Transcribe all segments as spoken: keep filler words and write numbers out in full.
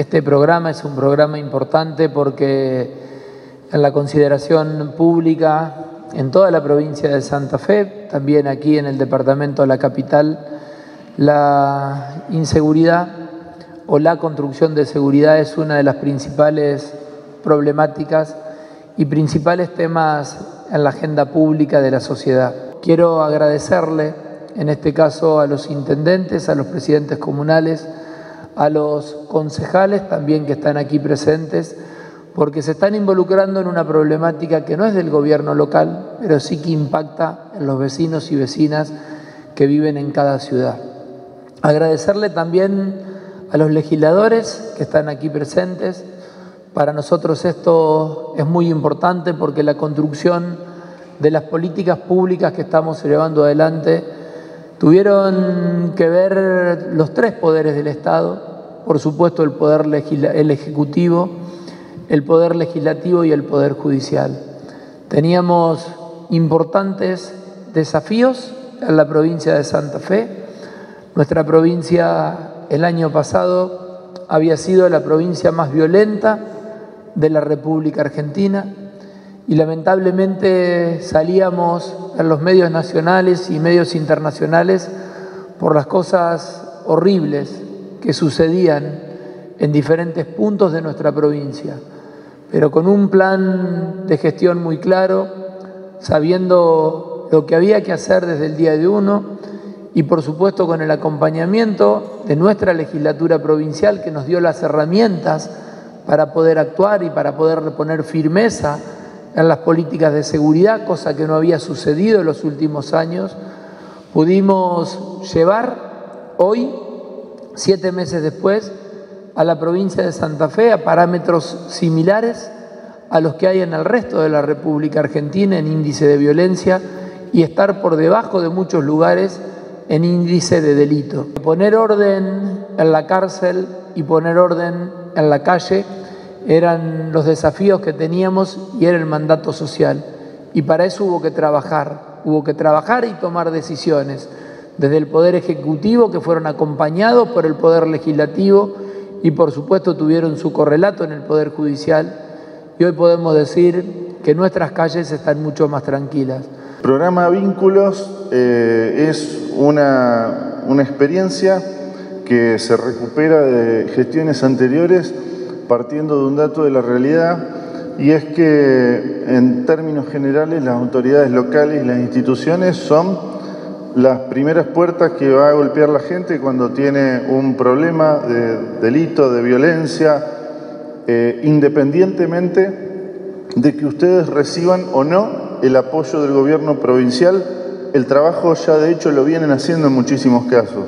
Este programa es un programa importante porque en la consideración pública en toda la provincia de Santa Fe, también aquí en el departamento de la capital, la inseguridad o la construcción de seguridad es una de las principales problemáticas y principales temas en la agenda pública de la sociedad. Quiero agradecerle en este caso a los intendentes, a los presidentes comunales, a los concejales también que están aquí presentes, porque se están involucrando en una problemática que no es del gobierno local, pero sí que impacta en los vecinos y vecinas que viven en cada ciudad. Agradecerle también a los legisladores que están aquí presentes. Para nosotros esto es muy importante porque la construcción de las políticas públicas que estamos llevando adelante tuvieron que ver los tres poderes del Estado, por supuesto el poder legisla- el ejecutivo, el poder legislativo y el poder judicial. Teníamos importantes desafíos en la provincia de Santa Fe. Nuestra provincia el año pasado había sido la provincia más violenta de la República Argentina y lamentablemente salíamos en los medios nacionales y medios internacionales por las cosas horribles que sucedían en diferentes puntos de nuestra provincia, pero con un plan de gestión muy claro, sabiendo lo que había que hacer desde el día de uno y por supuesto con el acompañamiento de nuestra legislatura provincial que nos dio las herramientas para poder actuar y para poder poner firmeza en las políticas de seguridad, cosa que no había sucedido en los últimos años. Pudimos llevar hoy, siete meses después, a la provincia de Santa Fe a parámetros similares a los que hay en el resto de la República Argentina en índice de violencia y estar por debajo de muchos lugares en índice de delito. Poner orden en la cárcel y poner orden en la calle eran los desafíos que teníamos y era el mandato social. Y para eso hubo que trabajar, hubo que trabajar y tomar decisiones, desde el Poder Ejecutivo, que fueron acompañados por el Poder Legislativo y por supuesto tuvieron su correlato en el Poder Judicial. Y hoy podemos decir que nuestras calles están mucho más tranquilas. El programa Vínculos eh, es una, una experiencia que se recupera de gestiones anteriores partiendo de un dato de la realidad, y es que en términos generales las autoridades locales y las instituciones son las primeras puertas que va a golpear la gente cuando tiene un problema de delito, de violencia, eh, independientemente de que ustedes reciban o no el apoyo del gobierno provincial. El trabajo ya de hecho lo vienen haciendo en muchísimos casos,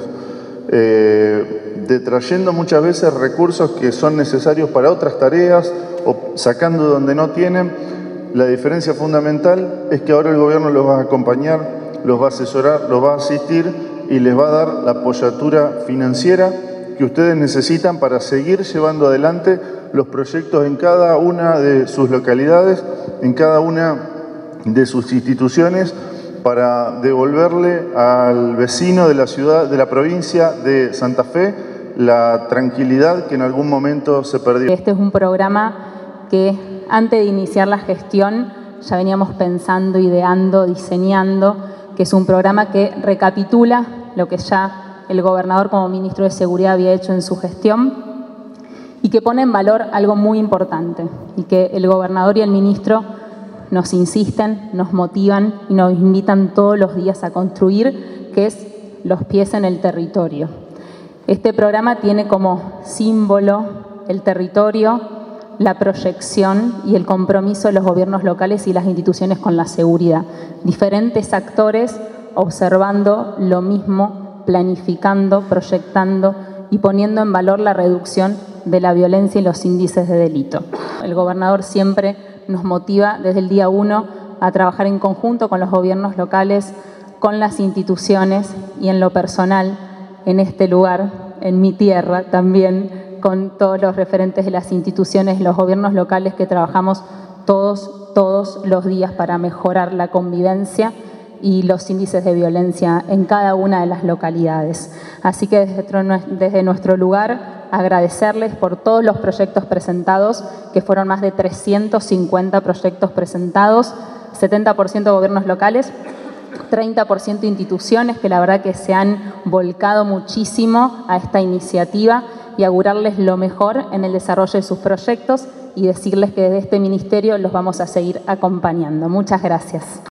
eh, detrayendo muchas veces recursos que son necesarios para otras tareas o sacando donde no tienen. La diferencia fundamental es que ahora el gobierno los va a acompañar, los va a asesorar, los va a asistir y les va a dar la apoyatura financiera que ustedes necesitan para seguir llevando adelante los proyectos en cada una de sus localidades, en cada una de sus instituciones, para devolverle al vecino de la ciudad, de la provincia de Santa Fe, la tranquilidad que en algún momento se perdió. Este es un programa que antes de iniciar la gestión ya veníamos pensando, ideando, diseñando, que es un programa que recapitula lo que ya el gobernador como ministro de Seguridad había hecho en su gestión y que pone en valor algo muy importante y que el gobernador y el ministro nos insisten, nos motivan y nos invitan todos los días a construir, que es los pies en el territorio. Este programa tiene como símbolo el territorio, la proyección y el compromiso de los gobiernos locales y las instituciones con la seguridad. Diferentes actores observando lo mismo, planificando, proyectando y poniendo en valor la reducción de la violencia y los índices de delito. El gobernador siempre nos motiva desde el día uno a trabajar en conjunto con los gobiernos locales, con las instituciones y en lo personal, en este lugar, en mi tierra también, con todos los referentes de las instituciones, los gobiernos locales que trabajamos todos, todos los días para mejorar la convivencia y los índices de violencia en cada una de las localidades. Así que desde, desde nuestro lugar agradecerles por todos los proyectos presentados, que fueron más de trescientos cincuenta proyectos presentados, setenta por ciento gobiernos locales, treinta por ciento instituciones que la verdad que se han volcado muchísimo a esta iniciativa, y augurarles lo mejor en el desarrollo de sus proyectos y decirles que desde este ministerio los vamos a seguir acompañando. Muchas gracias.